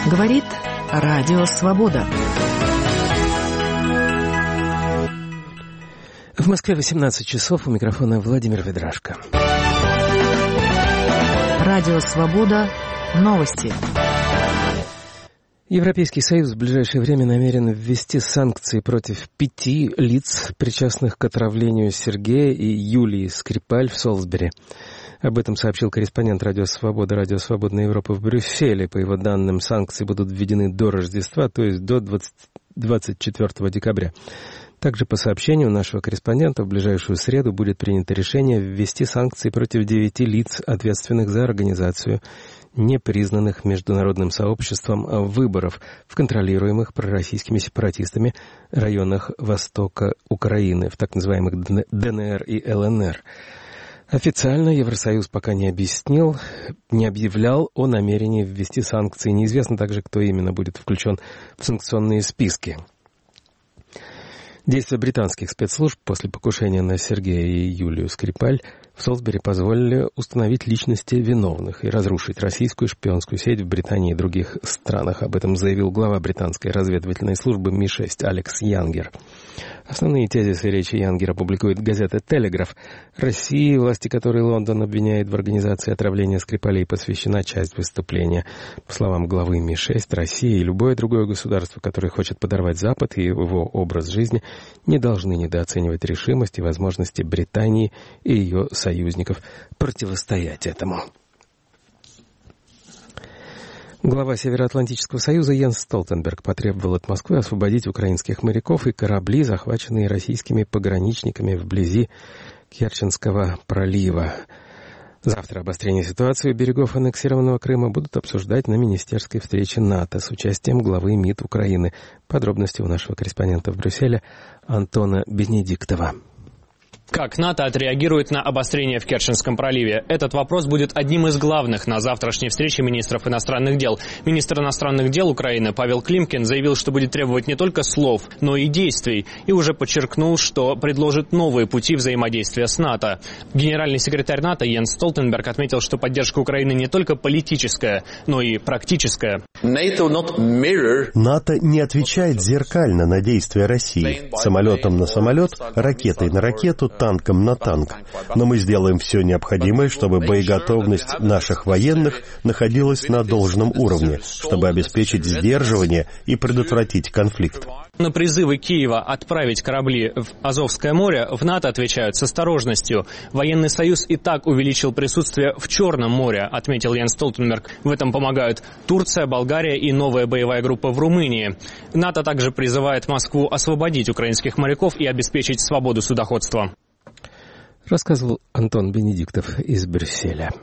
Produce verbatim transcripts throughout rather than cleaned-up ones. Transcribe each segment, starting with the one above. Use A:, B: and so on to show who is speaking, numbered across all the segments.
A: Говорит Радио Свобода.
B: В Москве восемнадцать часов, у микрофона Владимир Ведрашко.
A: Радио Свобода. Новости.
B: Европейский Союз в ближайшее время намерен ввести санкции против пяти лиц, причастных к отравлению Сергея и Юлии Скрипаль в Солсбери. Об этом сообщил корреспондент Радио Свобода, Радио Свободная Европа в Брюсселе. По его данным, санкции будут введены до Рождества, то есть до двадцать четвёртого декабря. Также по сообщению нашего корреспондента в ближайшую среду будет принято решение ввести санкции против девяти лиц, ответственных за организацию непризнанных международным сообществом выборов в контролируемых пророссийскими сепаратистами районах востока Украины, в так называемых ДНР и ЛНР. Официально Евросоюз пока не объяснил, не объявлял о намерении ввести санкции. Неизвестно также, кто именно будет включен в санкционные списки. Действия британских спецслужб после покушения на Сергея и Юлию Скрипаль в Солсбери позволили установить личности виновных и разрушить российскую шпионскую сеть в Британии и других странах. Об этом заявил глава британской разведывательной службы Ми шесть Алекс Янгер. Основные тезисы речи Янгера публикует газета «Телеграф». России, власти которой Лондон обвиняет в организации отравления Скрипалей, посвящена часть выступления. По словам главы Ми шесть, Россия и любое другое государство, которое хочет подорвать Запад и его образ жизни, не должны недооценивать решимость и возможности Британии и ее союзников противостоять этому. Глава Североатлантического союза Йенс Столтенберг потребовал от Москвы освободить украинских моряков и корабли, захваченные российскими пограничниками вблизи Керченского пролива. Завтра обострение ситуации у берегов аннексированного Крыма будут обсуждать на министерской встрече НАТО с участием главы МИД Украины. Подробности у нашего корреспондента в Брюсселе Антона Бенедиктова.
C: Как НАТО отреагирует на обострение в Керченском проливе? Этот вопрос будет одним из главных на завтрашней встрече министров иностранных дел. Министр иностранных дел Украины Павел Климкин заявил, что будет требовать не только слов, но и действий, и уже подчеркнул, что предложит новые пути взаимодействия с НАТО. Генеральный секретарь НАТО Йенс Столтенберг отметил, что поддержка Украины не только политическая, но и практическая.
D: НАТО не отвечает зеркально на действия России. Самолетом на самолет, ракетой на ракету, танком на танк. Но мы сделаем все необходимое, чтобы боеготовность наших военных находилась на должном уровне, чтобы обеспечить сдерживание и предотвратить конфликт.
C: На призывы Киева отправить корабли в Азовское море в НАТО отвечают с осторожностью. Военный союз и так увеличил присутствие в Черном море, отметил Йенс Столтенберг. В этом помогают Турция, Болгария и новая боевая группа в Румынии. НАТО также призывает Москву освободить украинских моряков и обеспечить свободу судоходства.
B: Рассказывал Антон Бенедиктов из Брюсселя.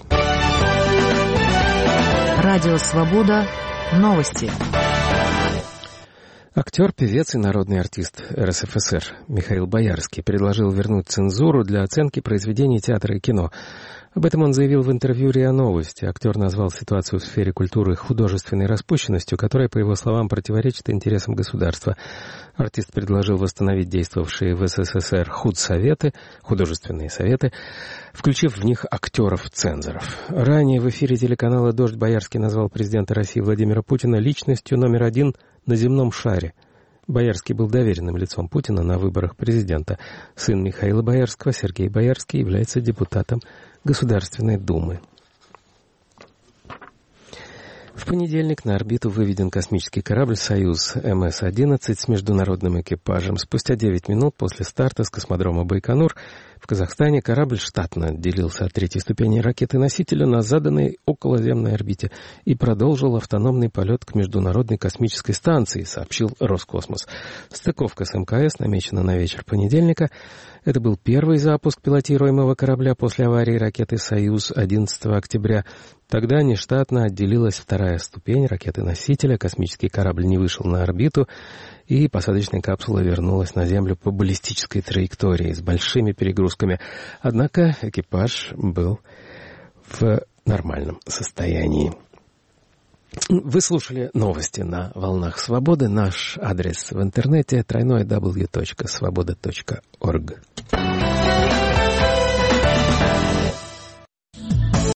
A: Радио Свобода. Новости.
B: Актер, певец и народный артист эр эс эф эс эр Михаил Боярский предложил вернуть цензуру для оценки произведений театра и кино. Об этом он заявил в интервью РИА Новости. Актер назвал ситуацию в сфере культуры художественной распущенностью, которая, по его словам, противоречит интересам государства. Артист предложил восстановить действовавшие в эс эс эс эр худсоветы, художественные советы, включив в них актеров-цензоров. Ранее в эфире телеканала «Дождь» Боярский назвал президента России Владимира Путина личностью номер один на земном шаре. Боярский был доверенным лицом Путина на выборах президента. Сын Михаила Боярского, Сергей Боярский, является депутатом Государственной Думы. В понедельник на орбиту выведен космический корабль «Союз» эм эс одиннадцать с международным экипажем. Спустя девять минут после старта с космодрома Байконур в Казахстане корабль штатно отделился от третьей ступени ракеты-носителя на заданной околоземной орбите и продолжил автономный полет к Международной космической станции, сообщил Роскосмос. Стыковка с эм ка эс намечена на вечер понедельника. Это был первый запуск пилотируемого корабля после аварии ракеты «Союз» одиннадцатого октября. Тогда нештатно отделилась вторая ступень ракеты-носителя, космический корабль не вышел на орбиту, и посадочная капсула вернулась на Землю по баллистической траектории с большими перегрузками. Однако экипаж был в нормальном состоянии. Вы слушали новости на «Волнах Свободы». Наш адрес в интернете тройной дабл ю точка свобода точка орг.